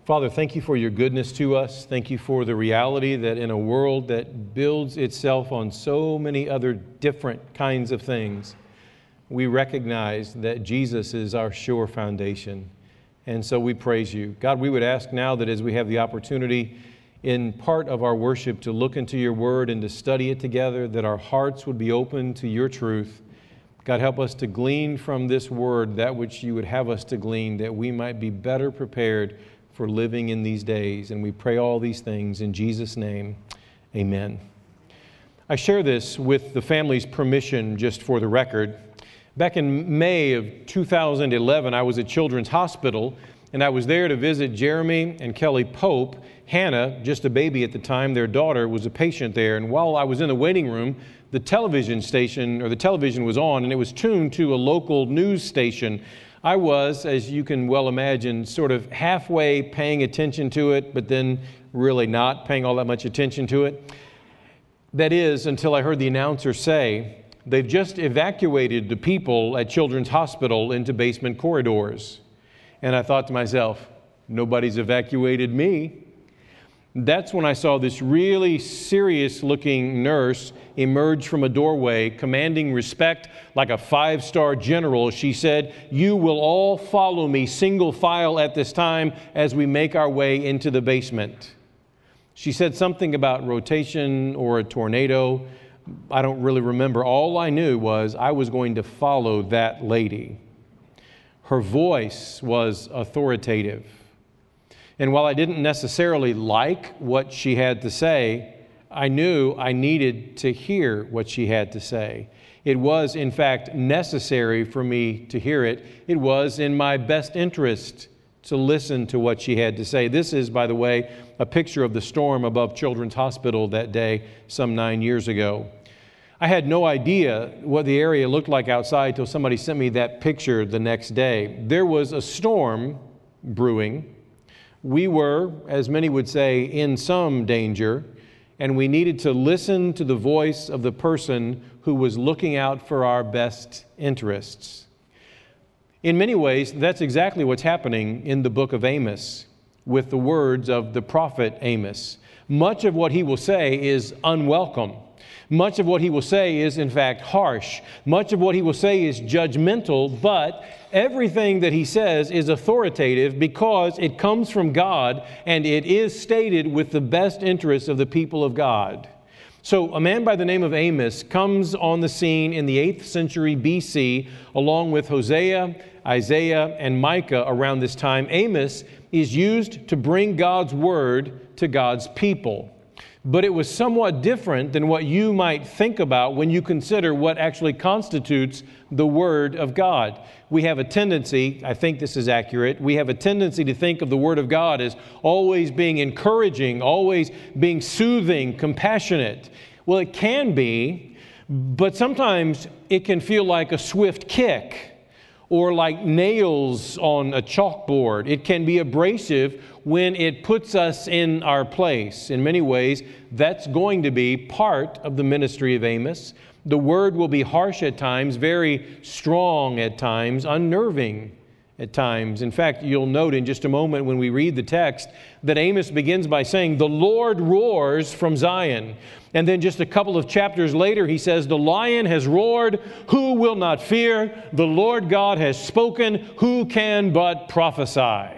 Father, thank you for your goodness to us. Thank you for the reality that in a world that builds itself on so many other different kinds of things, we recognize that Jesus is our sure foundation. And so we praise you. God, we would ask now that as we have the opportunity in part of our worship to look into your word and to study it together, that our hearts would be open to your truth. God, help us to glean from this word that which you would have us to glean, that we might be better prepared for living in these days. And we pray all these things in Jesus' name. Amen. I share this with the family's permission, just for the record. Back in May of 2011, I was at Children's Hospital, and I was there to visit Jeremy and Kelly Pope. Hannah, just a baby at the time, their daughter, was a patient there. And while I was in the waiting room, the television was on, and it was tuned to a local news station. I was, as you can well imagine, sort of halfway paying attention to it, but then really not paying all that much attention to it. That is, until I heard the announcer say, they've just evacuated the people at Children's Hospital into basement corridors. And I thought to myself, nobody's evacuated me. That's when I saw this really serious-looking nurse emerge from a doorway, commanding respect like a 5-star general. She said, "You will all follow me single file at this time as we make our way into the basement." She said something about rotation or a tornado. I don't really remember. All I knew was I was going to follow that lady. Her voice was authoritative. And while I didn't necessarily like what she had to say, I knew I needed to hear what she had to say. It was, in fact, necessary for me to hear it. It was in my best interest to listen to what she had to say. This is, by the way, a picture of the storm above Children's Hospital that day, some 9 years ago. I had no idea what the area looked like outside till somebody sent me that picture the next day. There was a storm brewing. We were, as many would say, in some danger, and we needed to listen to the voice of the person who was looking out for our best interests. In many ways, that's exactly what's happening in the book of Amos with the words of the prophet Amos. Much of what he will say is unwelcome. Much of what he will say is, in fact, harsh. Much of what he will say is judgmental, but everything that he says is authoritative because it comes from God and it is stated with the best interests of the people of God. So a man by the name of Amos comes on the scene in the 8th century BC, along with Hosea, Isaiah, and Micah around this time. Amos is used to bring God's word to God's people. But it was somewhat different than what you might think about when you consider what actually constitutes the Word of God. We have a tendency, I think this is accurate, we have a tendency to think of the Word of God as always being encouraging, always being soothing, compassionate. Well, it can be, but sometimes it can feel like a swift kick or like nails on a chalkboard. It can be abrasive when it puts us in our place. In many ways, that's going to be part of the ministry of Amos. The word will be harsh at times, very strong at times, unnerving at times. In fact, you'll note in just a moment when we read the text that Amos begins by saying, "The Lord roars from Zion." And then just a couple of chapters later, he says, "The lion has roared, who will not fear? The Lord God has spoken, who can but prophesy?"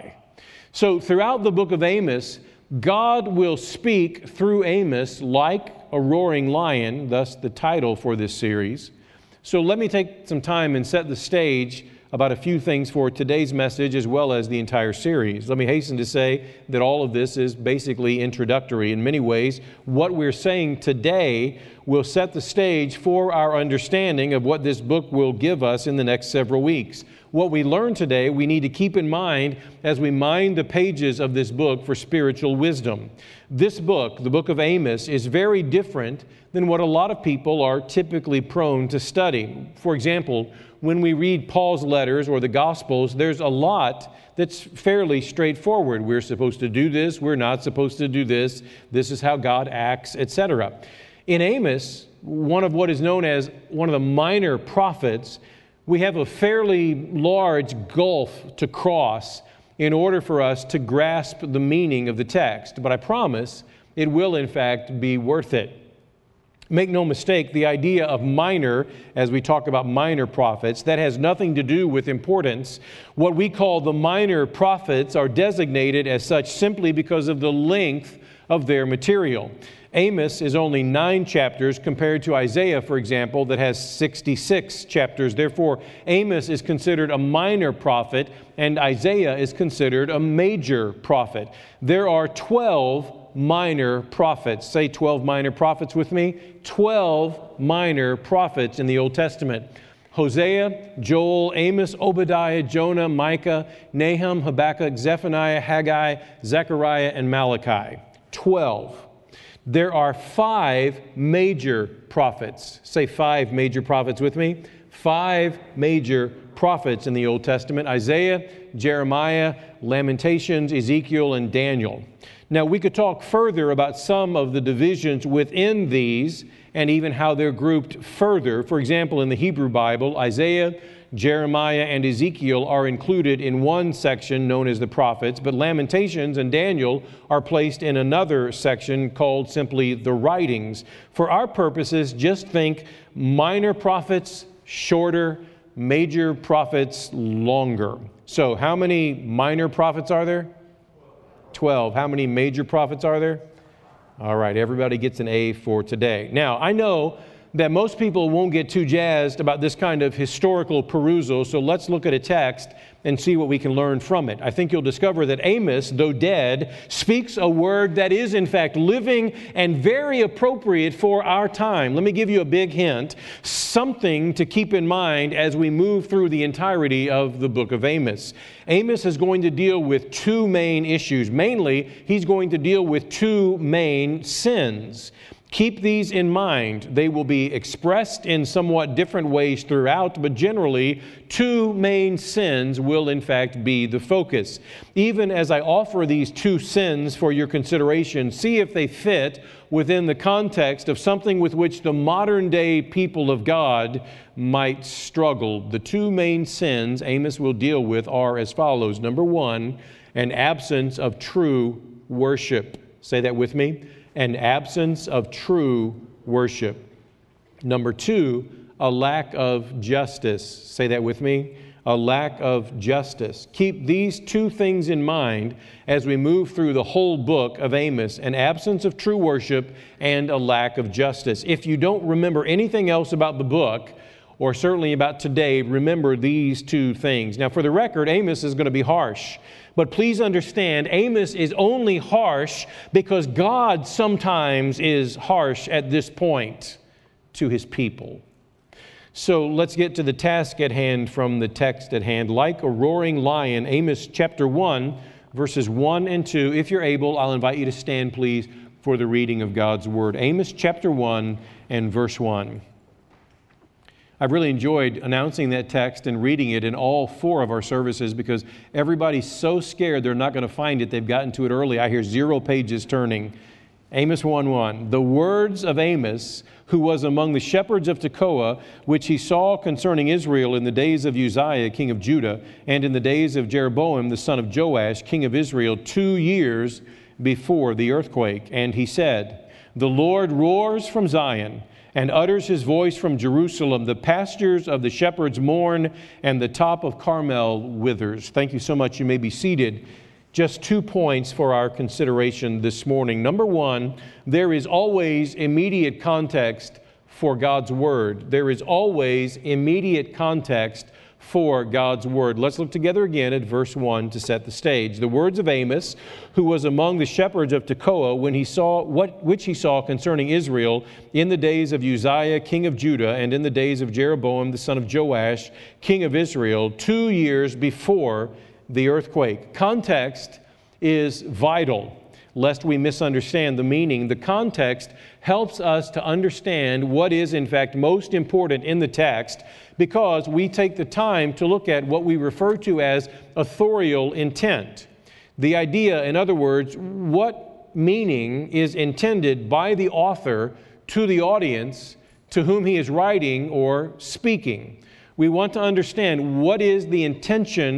So throughout the book of Amos, God will speak through Amos like a roaring lion, thus the title for this series. So let me take some time and set the stage about a few things for today's message as well as the entire series. Let me hasten to say that all of this is basically introductory. In many ways, what we're saying today will set the stage for our understanding of what this book will give us in the next several weeks. What we learn today, we need to keep in mind as we mine the pages of this book for spiritual wisdom. This book, the book of Amos, is very different than what a lot of people are typically prone to study. For example, when we read Paul's letters or the Gospels, there's a lot that's fairly straightforward. We're supposed to do this, we're not supposed to do this, this is how God acts, etc. In Amos, one of what is known as one of the minor prophets, we have a fairly large gulf to cross in order for us to grasp the meaning of the text. But I promise it will, in fact, be worth it. Make no mistake, the idea of minor, as we talk about minor prophets, that has nothing to do with importance. What we call the minor prophets are designated as such simply because of the length of their material. Amos is only 9 chapters compared to Isaiah, for example, that has 66 chapters. Therefore, Amos is considered a minor prophet and Isaiah is considered a major prophet. There are 12 minor prophets. Say 12 minor prophets with me. 12 minor prophets in the Old Testament. Hosea, Joel, Amos, Obadiah, Jonah, Micah, Nahum, Habakkuk, Zephaniah, Haggai, Zechariah, and Malachi. 12. There are 5 major prophets. Say 5 major prophets with me. 5 major prophets in the Old Testament: Isaiah, Jeremiah, Lamentations, Ezekiel, and Daniel. Now, we could talk further about some of the divisions within these and even how they're grouped further. For example, in the Hebrew Bible, Isaiah, Jeremiah, and Ezekiel are included in one section known as the prophets, but Lamentations and Daniel are placed in another section called simply the writings. For our purposes, just think minor prophets shorter, major prophets longer. So how many minor prophets are there? 12. How many major prophets are there? All right, everybody gets an A for today. Now, I know that most people won't get too jazzed about this kind of historical perusal, so let's look at a text and see what we can learn from it. I think you'll discover that Amos, though dead, speaks a word that is in fact living and very appropriate for our time. Let me give you a big hint, something to keep in mind as we move through the entirety of the book of Amos. Amos is going to deal with 2 main issues. Mainly, he's going to deal with 2 main sins. Keep these in mind. They will be expressed in somewhat different ways throughout, but generally, 2 main sins will in fact be the focus. Even as I offer these 2 sins for your consideration, see if they fit within the context of something with which the modern day people of God might struggle. The 2 main sins Amos will deal with are as follows. Number 1, an absence of true worship. Say that with me. An absence of true worship. Number 2, a lack of justice. Say that with me. A lack of justice. Keep these 2 things in mind as we move through the whole book of Amos: an absence of true worship and a lack of justice. If you don't remember anything else about the book, or certainly about today, remember these 2 things. Now, for the record, Amos is going to be harsh. But please understand, Amos is only harsh because God sometimes is harsh at this point to His people. So let's get to the task at hand from the text at hand. Like a roaring lion, Amos chapter 1, verses 1 and 2. If you're able, I'll invite you to stand, please, for the reading of God's Word. Amos chapter 1 and verse 1. I've really enjoyed announcing that text and reading it in all 4 of our services because everybody's so scared they're not going to find it. They've gotten to it early. I hear 0 pages turning. Amos 1:1. The words of Amos, who was among the shepherds of Tekoa, which he saw concerning Israel in the days of Uzziah, king of Judah, and in the days of Jeroboam, the son of Joash, king of Israel, 2 years before the earthquake. And he said, the Lord roars from Zion and utters His voice from Jerusalem. The pastures of the shepherds mourn, and the top of Carmel withers. Thank you so much. You may be seated. Just 2 points for our consideration this morning. Number 1, there is always immediate context for God's Word. There is always immediate context for God's Word. Let's look together again at verse 1 to set the stage. The words of Amos, who was among the shepherds of Tekoa, when he saw which he saw concerning Israel in the days of Uzziah, king of Judah, and in the days of Jeroboam, the son of Joash, king of Israel, 2 years before the earthquake. Context is vital, lest we misunderstand the meaning. The context helps us to understand what is, in fact, most important in the text, because we take the time to look at what we refer to as authorial intent. The idea, in other words, what meaning is intended by the author to the audience to whom he is writing or speaking. We want to understand what is the intention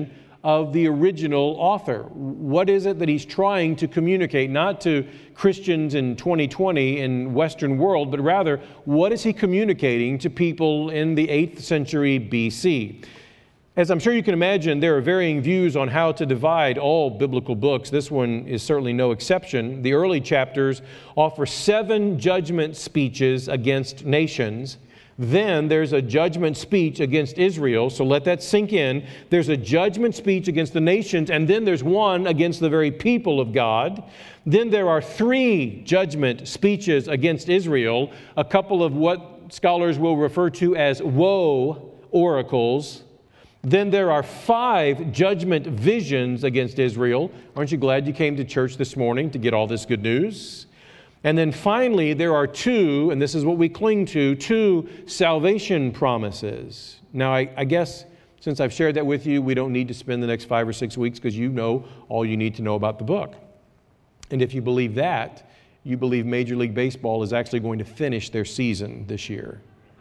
of the original author. What is it that he's trying to communicate, not to Christians in 2020 in Western world, but rather, what is he communicating to people in the 8th century BC? As I'm sure you can imagine, there are varying views on how to divide all biblical books. This one is certainly no exception. The early chapters offer 7 judgment speeches against nations. Then there's a judgment speech against Israel, so let that sink in. There's a judgment speech against the nations, and then there's one against the very people of God. Then there are 3 judgment speeches against Israel, a couple of what scholars will refer to as woe oracles. Then there are 5 judgment visions against Israel. Aren't you glad you came to church this morning to get all this good news? And then finally, there are 2, and this is what we cling to, 2 salvation promises. Now, I guess since I've shared that with you, we don't need to spend the next 5 or 6 weeks because you know all you need to know about the book. And if you believe that, you believe Major League Baseball is actually going to finish their season this year.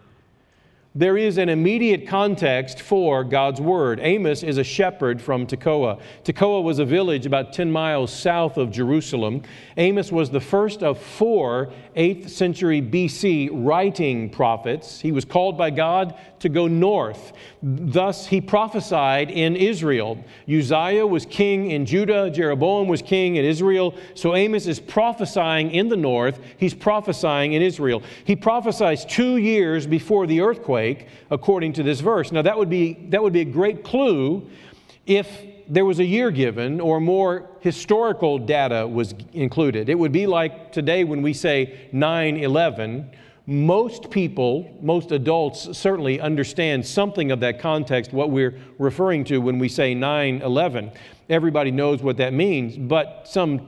There is an immediate context for God's Word. Amos is a shepherd from Tekoa. Tekoa was a village about 10 miles south of Jerusalem. Amos was the first of 4 8th century BC writing prophets. He was called by God to go north. Thus, he prophesied in Israel. Uzziah was king in Judah. Jeroboam was king in Israel. So Amos is prophesying in the north. He's prophesying in Israel. He prophesies 2 years before the earthquake, according to this verse. Now, that would be a great clue if there was a year given or more historical data was included. It would be like today when we say 9/11. Most people, most adults certainly understand something of that context, what we're referring to when we say 9/11. Everybody knows what that means, but some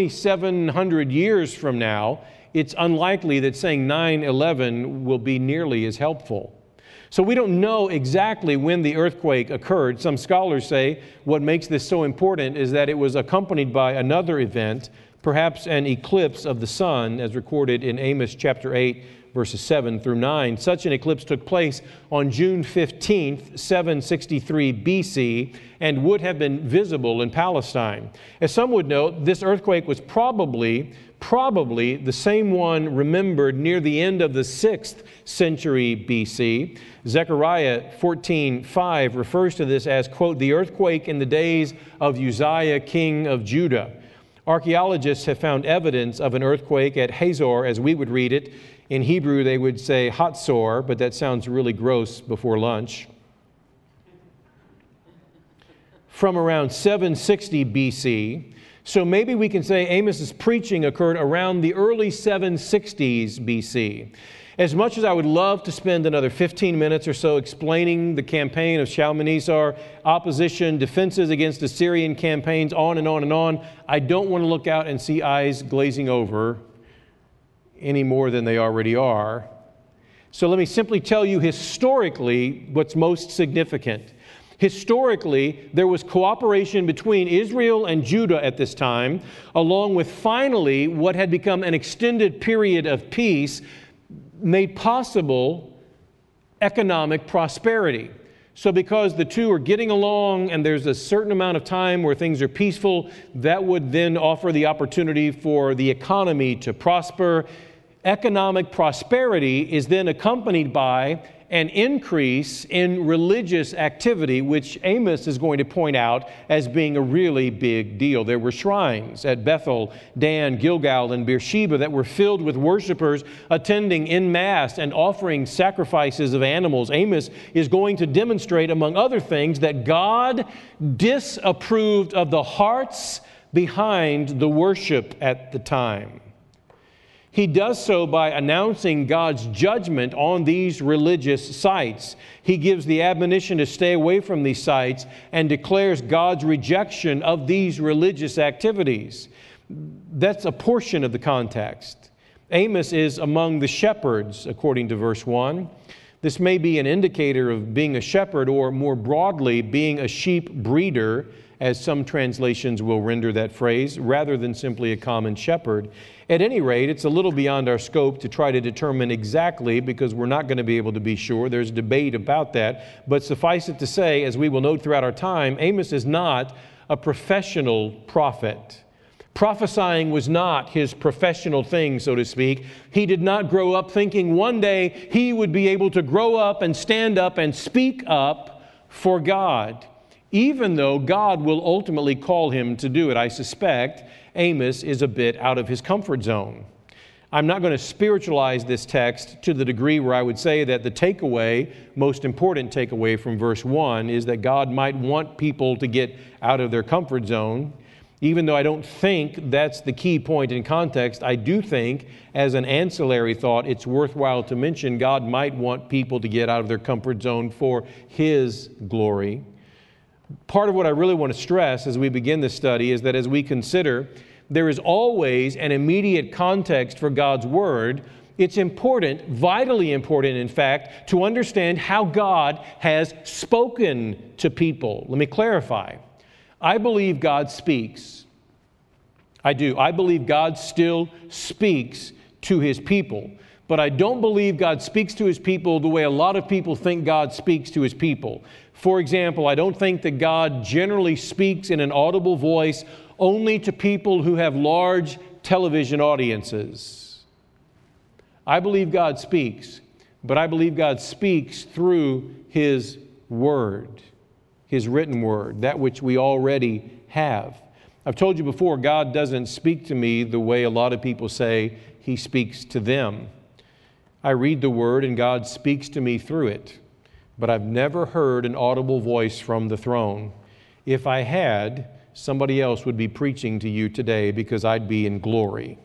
2,700 years from now, it's unlikely that saying 9/11 will be nearly as helpful. So we don't know exactly when the earthquake occurred. Some scholars say what makes this so important is that it was accompanied by another event, perhaps an eclipse of the sun, as recorded in Amos chapter 8, verses 7 through 9. Such an eclipse took place on June 15th, 763 BC, and would have been visible in Palestine. As some would note, this earthquake was probably the same one remembered near the end of the 6th century BC. Zechariah 14:5 refers to this as, quote, the earthquake in the days of Uzziah, king of Judah. Archaeologists have found evidence of an earthquake at Hazor, as we would read it. In Hebrew, they would say Hatzor, but that sounds really gross before lunch. From around 760 BC. So maybe we can say Amos's preaching occurred around the early 760s BC. As much as I would love to spend another 15 minutes or so explaining the campaign of Shalmaneser, opposition, defenses against Assyrian campaigns, on and on and on, I don't want to look out and see eyes glazing over any more than they already are. So let me simply tell you historically what's most significant. Historically, there was cooperation between Israel and Judah at this time, along with finally what had become an extended period of peace, made possible economic prosperity. So because the two are getting along and there's a certain amount of time where things are peaceful, that would then offer the opportunity for the economy to prosper. Economic prosperity is then accompanied by an increase in religious activity, which Amos is going to point out as being a really big deal. There were shrines at Bethel, Dan, Gilgal, and Beersheba that were filled with worshipers attending en masse and offering sacrifices of animals. Amos is going to demonstrate, among other things, that God disapproved of the hearts behind the worship at the time. He does so by announcing God's judgment on these religious sites. He gives the admonition to stay away from these sites and declares God's rejection of these religious activities. That's a portion of the context. Amos is among the shepherds, according to verse 1. This may be an indicator of being a shepherd, or more broadly, being a sheep breeder, as some translations will render that phrase, rather than simply a common shepherd. At any rate, it's a little beyond our scope to try to determine exactly, because we're not going to be able to be sure. There's debate about that. But suffice it to say, as we will note throughout our time, Amos is not a professional prophet. Prophesying was not his professional thing, so to speak. He did not grow up thinking one day he would be able to grow up and stand up and speak up for God, even though God will ultimately call him to do it. I suspect Amos is a bit out of his comfort zone. I'm not going to spiritualize this text to the degree where I would say that the takeaway, most important takeaway from verse 1, is that God might want people to get out of their comfort zone. Even though I don't think that's the key point in context, I do think, as an ancillary thought, it's worthwhile to mention God might want people to get out of their comfort zone for His glory. Part of what I really want to stress as we begin this study is that as we consider there is always an immediate context for God's Word, it's important, vitally important, in fact, to understand how God has spoken to people. Let me clarify. I believe God speaks. I do. I believe God still speaks to His people. But I don't believe God speaks to His people the way a lot of people think God speaks to His people. For example, I don't think that God generally speaks in an audible voice only to people who have large television audiences. I believe God speaks, but I believe God speaks through His Word. His written Word, that which we already have. I've told you before, God doesn't speak to me the way a lot of people say He speaks to them. I read the Word and God speaks to me through it, but I've never heard an audible voice from the throne. If I had, somebody else would be preaching to you today because I'd be in glory.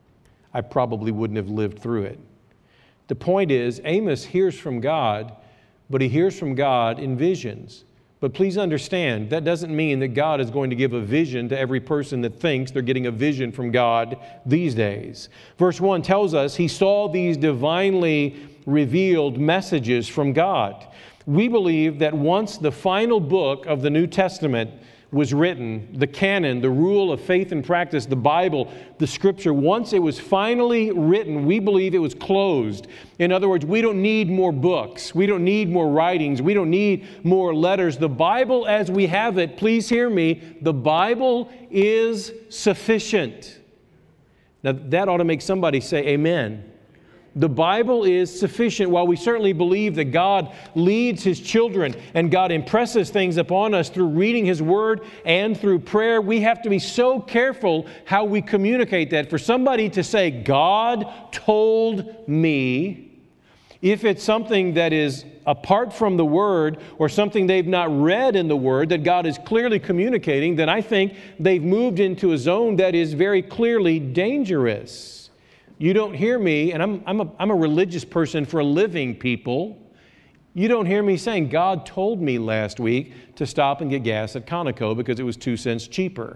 I probably wouldn't have lived through it. The point is, Amos hears from God, but he hears from God in visions. But please understand, that doesn't mean that God is going to give a vision to every person that thinks they're getting a vision from God these days. Verse 1 tells us he saw these divinely revealed messages from God. We believe that once the final book of the New Testament was written, the canon, the rule of faith and practice, the Bible, the Scripture, once it was finally written, we believe it was closed. In other words, we don't need more books. We don't need more writings. We don't need more letters. The Bible as we have it, please hear me, the Bible is sufficient. Now that ought to make somebody say amen. The Bible is sufficient. While we certainly believe that God leads His children and God impresses things upon us through reading His Word and through prayer, we have to be so careful how we communicate that. For somebody to say, God told me, if it's something that is apart from the Word or something they've not read in the Word that God is clearly communicating, then I think they've moved into a zone that is very clearly dangerous. You don't hear me, and I'm a religious person for a living, people. You don't hear me saying, God told me last week to stop and get gas at Conoco because it was 2 cents cheaper.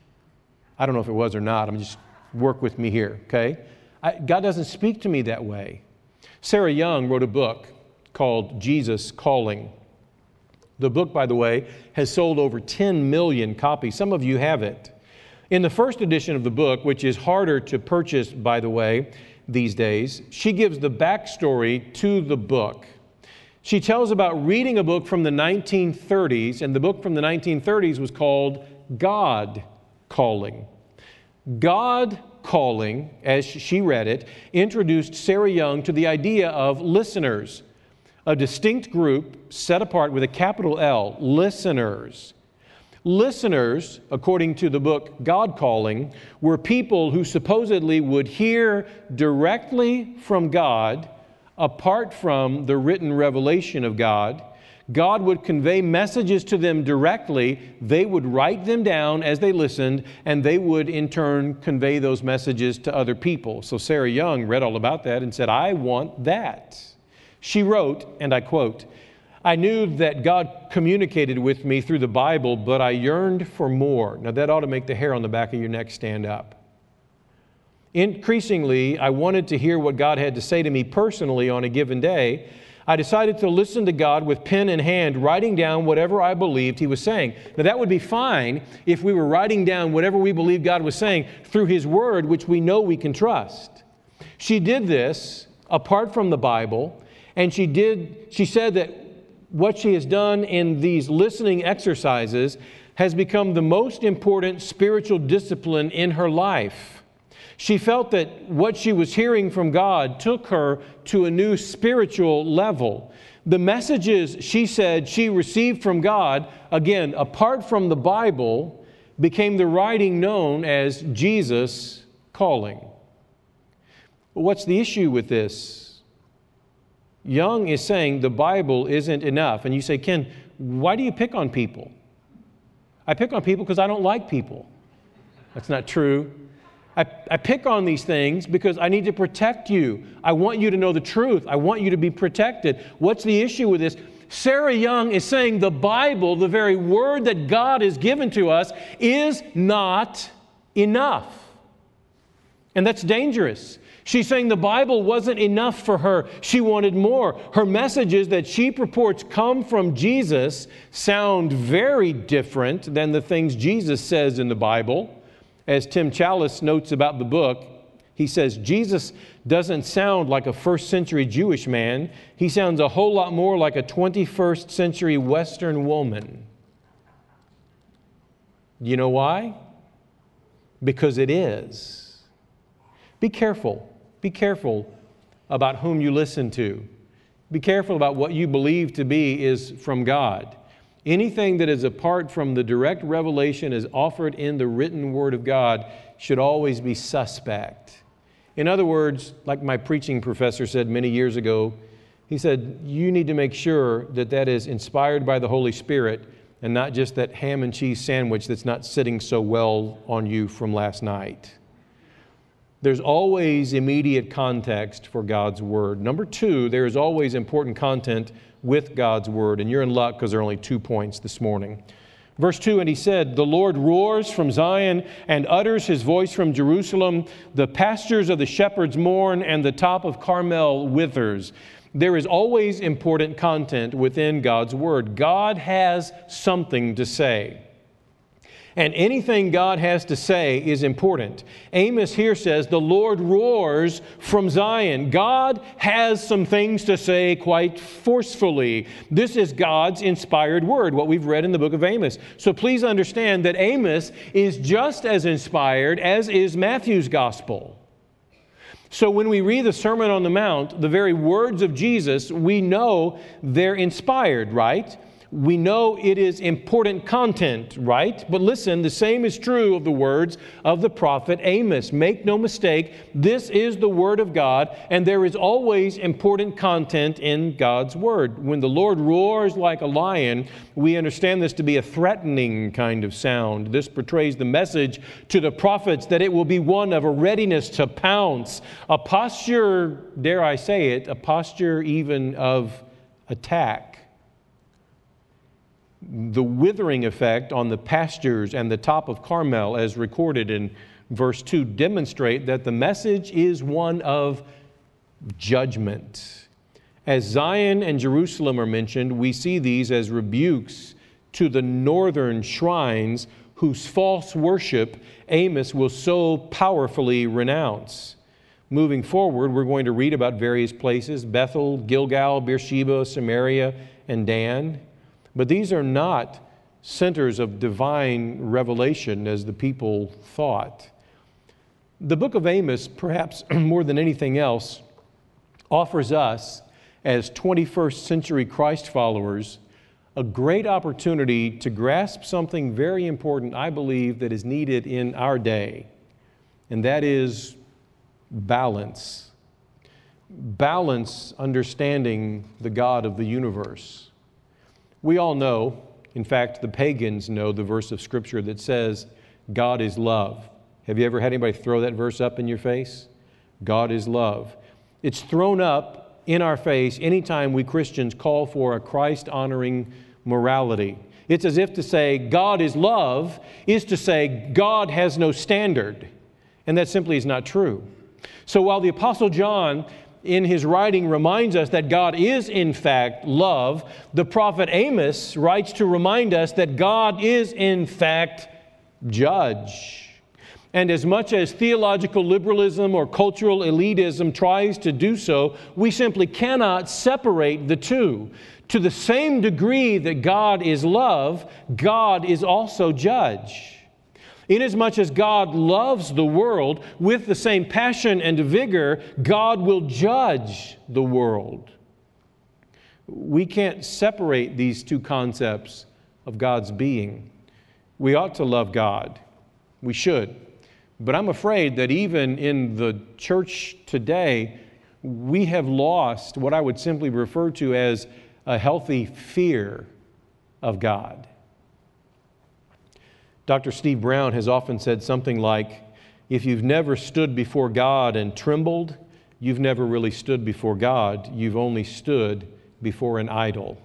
I don't know if it was or not. Just work with me here, okay? God doesn't speak to me that way. Sarah Young wrote a book called Jesus Calling. The book, by the way, has sold over 10 million copies. Some of you have it. In the first edition of the book, which is harder to purchase, by the way, these days, she gives the backstory to the book. She tells about reading a book from the 1930s, and the book from the 1930s was called God Calling. God Calling, as she read it, introduced Sarah Young to the idea of listeners, a distinct group set apart with a capital L, listeners. Listeners, according to the book God Calling, were people who supposedly would hear directly from God, apart from the written revelation of God. God would convey messages to them directly. They would write them down as they listened, and they would in turn convey those messages to other people. So Sarah Young read all about that and said, I want that. She wrote, and I quote, I knew that God communicated with me through the Bible, but I yearned for more. Now that ought to make the hair on the back of your neck stand up. Increasingly, I wanted to hear what God had to say to me personally on a given day. I decided to listen to God with pen in hand, writing down whatever I believed He was saying. Now, that would be fine if we were writing down whatever we believed God was saying through His Word, which we know we can trust. She did this apart from the Bible, and she said that what she has done in these listening exercises has become the most important spiritual discipline in her life. She felt that what she was hearing from God took her to a new spiritual level. The messages, she said, she received from God, again, apart from the Bible, became the writing known as Jesus Calling. What's the issue with this? Young is saying the Bible isn't enough. And you say, Ken, why do you pick on people? I pick on people because I don't like people. That's not true. I pick on these things because I need to protect you. I want you to know the truth. I want you to be protected. What's the issue with this? Sarah Young is saying the Bible, the very word that God has given to us, is not enough. And that's dangerous. She's saying the Bible wasn't enough for her. She wanted more. Her messages that she purports come from Jesus sound very different than the things Jesus says in the Bible. As Tim Challis notes about the book, he says, Jesus doesn't sound like a first century Jewish man. He sounds a whole lot more like a 21st century Western woman. You know why? Because it is. Be careful. Be careful about whom you listen to. Be careful about what you believe to be is from God. Anything that is apart from the direct revelation as offered in the written Word of God should always be suspect. In other words, like my preaching professor said many years ago, he said, you need to make sure that that is inspired by the Holy Spirit and not just that ham and cheese sandwich that's not sitting so well on you from last night. There's always immediate context for God's Word. Number two, there is always important content with God's Word. And you're in luck because there are only 2 points this morning. Verse 2, and he said, the Lord roars from Zion and utters His voice from Jerusalem. The pastures of the shepherds mourn and the top of Carmel withers. There is always important content within God's Word. God has something to say. And anything God has to say is important. Amos here says, the Lord roars from Zion. God has some things to say quite forcefully. This is God's inspired word, what we've read in the book of Amos. So please understand that Amos is just as inspired as is Matthew's gospel. So when we read the Sermon on the Mount, the very words of Jesus, we know they're inspired, right? We know it is important content, right? But listen, the same is true of the words of the prophet Amos. Make no mistake, this is the Word of God, and there is always important content in God's Word. When the Lord roars like a lion, we understand this to be a threatening kind of sound. This portrays the message to the prophets that it will be one of a readiness to pounce, a posture, dare I say it, a posture even of attack. The withering effect on the pastures and the top of Carmel, as recorded in verse 2, demonstrate that the message is one of judgment. As Zion and Jerusalem are mentioned, we see these as rebukes to the northern shrines whose false worship Amos will so powerfully renounce. Moving forward, we're going to read about various places: Bethel, Gilgal, Beersheba, Samaria, and Dan. But these are not centers of divine revelation as the people thought. The book of Amos, perhaps more than anything else, offers us, as 21st century Christ followers, a great opportunity to grasp something very important, I believe, that is needed in our day, and that is balance. Balance, understanding the God of the universe. We all know, in fact, the pagans know the verse of Scripture that says, God is love. Have you ever had anybody throw that verse up in your face? God is love. It's thrown up in our face anytime we Christians call for a Christ-honoring morality. It's as if to say God is love is to say God has no standard. And that simply is not true. So while the Apostle John in his writing reminds us that God is in fact love, the prophet Amos writes to remind us that God is in fact judge. And as much as theological liberalism or cultural elitism tries to do so, we simply cannot separate the two. To the same degree that God is love, God is also judge. Inasmuch as God loves the world with the same passion and vigor, God will judge the world. We can't separate these two concepts of God's being. We ought to love God. We should. But I'm afraid that even in the church today, we have lost what I would simply refer to as a healthy fear of God. Dr. Steve Brown has often said something like, if you've never stood before God and trembled, you've never really stood before God. You've only stood before an idol.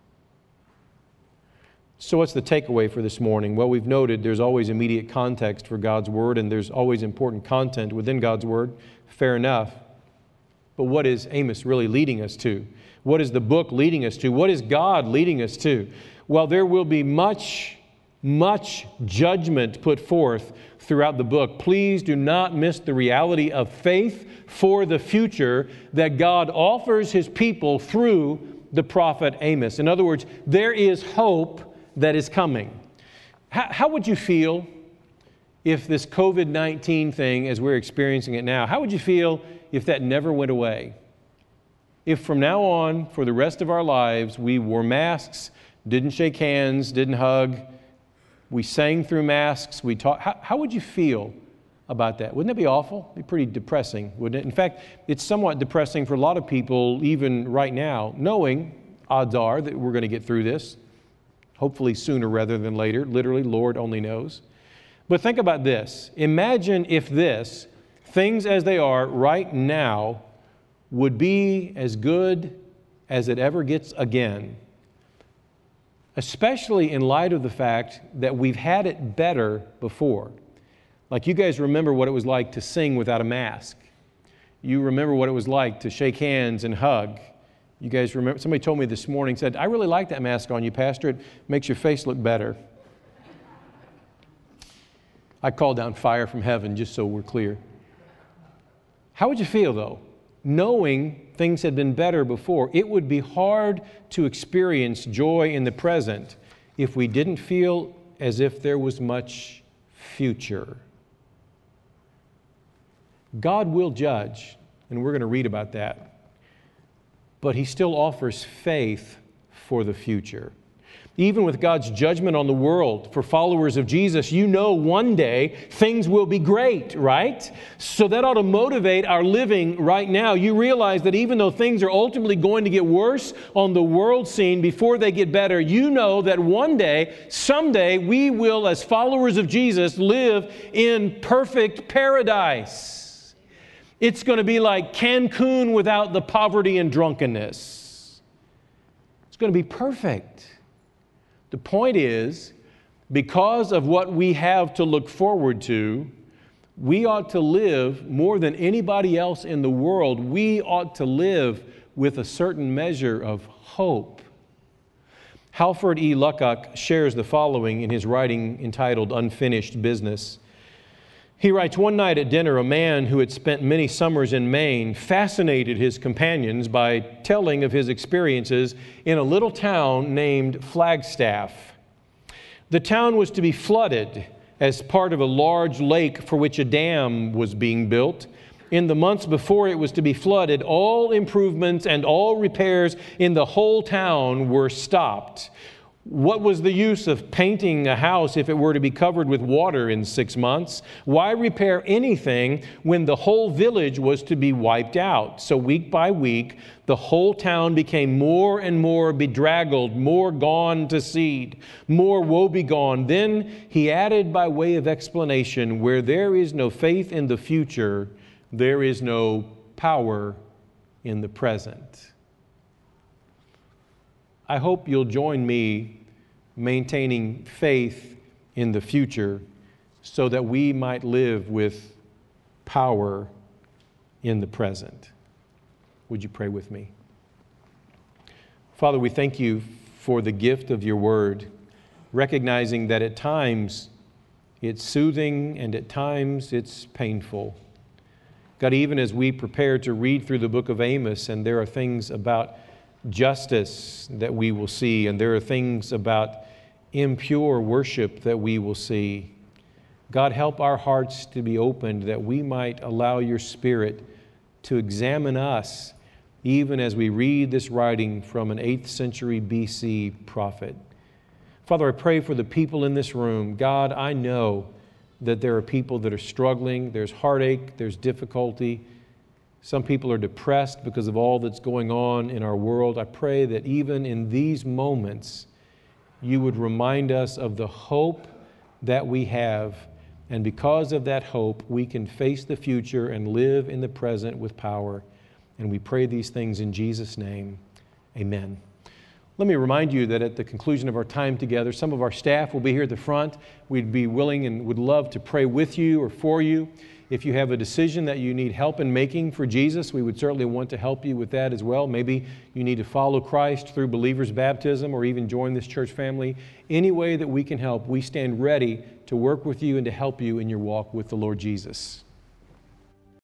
So what's the takeaway for this morning? Well, we've noted there's always immediate context for God's Word, and there's always important content within God's Word. Fair enough. But what is Amos really leading us to? What is the book leading us to? What is God leading us to? Well, there will be much judgment put forth throughout the book. Please do not miss the reality of faith for the future that God offers His people through the prophet Amos. In other words, there is hope that is coming. How would you feel if this COVID-19 thing, as we're experiencing it now, how would you feel if that never went away? If from now on, for the rest of our lives, we wore masks, didn't shake hands, didn't hug, we sang through masks, we talked, how would you feel about that? Wouldn't that be awful? It'd be pretty depressing, wouldn't it? In fact, it's somewhat depressing for a lot of people, even right now, knowing, odds are, that we're going to get through this. Hopefully sooner rather than later. Literally, Lord only knows. But think about this. Imagine if this, things as they are right now, would be as good as it ever gets again. Especially in light of the fact that we've had it better before. Like you guys remember what it was like to sing without a mask. You remember what it was like to shake hands and hug. You guys remember, somebody told me this morning, said, I really like that mask on you, Pastor. It makes your face look better. I called down fire from heaven, just so we're clear. How would you feel, though, knowing things had been better before? It would be hard to experience joy in the present if we didn't feel as if there was much future. God will judge, and we're going to read about that. But He still offers faith for the future. Even with God's judgment on the world, for followers of Jesus, you know one day things will be great, right? So that ought to motivate our living right now. You realize that even though things are ultimately going to get worse on the world scene before they get better, you know that one day, someday, we will, as followers of Jesus, live in perfect paradise. It's going to be like Cancun without the poverty and drunkenness. It's going to be perfect. The point is, because of what we have to look forward to, we ought to live more than anybody else in the world. We ought to live with a certain measure of hope. Halford E. Luckock shares the following in his writing entitled Unfinished Business. He writes, one night at dinner, a man who had spent many summers in Maine fascinated his companions by telling of his experiences in a little town named Flagstaff. The town was to be flooded as part of a large lake for which a dam was being built. In the months before it was to be flooded, all improvements and all repairs in the whole town were stopped. What was the use of painting a house if it were to be covered with water in 6 months? Why repair anything when the whole village was to be wiped out? So week by week, the whole town became more and more bedraggled, more gone to seed, more woebegone. Then he added by way of explanation, where there is no faith in the future, there is no power in the present. I hope you'll join me maintaining faith in the future so that we might live with power in the present. Would you pray with me? Father, we thank you for the gift of your word, recognizing that at times it's soothing and at times it's painful. God, even as we prepare to read through the book of Amos, and there are things about justice that we will see, and there are things about impure worship that we will see. God, help our hearts to be opened that we might allow your Spirit to examine us even as we read this writing from an 8th century BC prophet. Father, I pray for the people in this room. God, I know that there are people that are struggling. There's heartache, there's difficulty. Some people are depressed because of all that's going on in our world. I pray that even in these moments, you would remind us of the hope that we have. And because of that hope, we can face the future and live in the present with power. And we pray these things in Jesus' name. Amen. Let me remind you that at the conclusion of our time together, some of our staff will be here at the front. We'd be willing and would love to pray with you or for you. If you have a decision that you need help in making for Jesus, we would certainly want to help you with that as well. Maybe you need to follow Christ through believer's baptism or even join this church family. Any way that we can help, we stand ready to work with you and to help you in your walk with the Lord Jesus.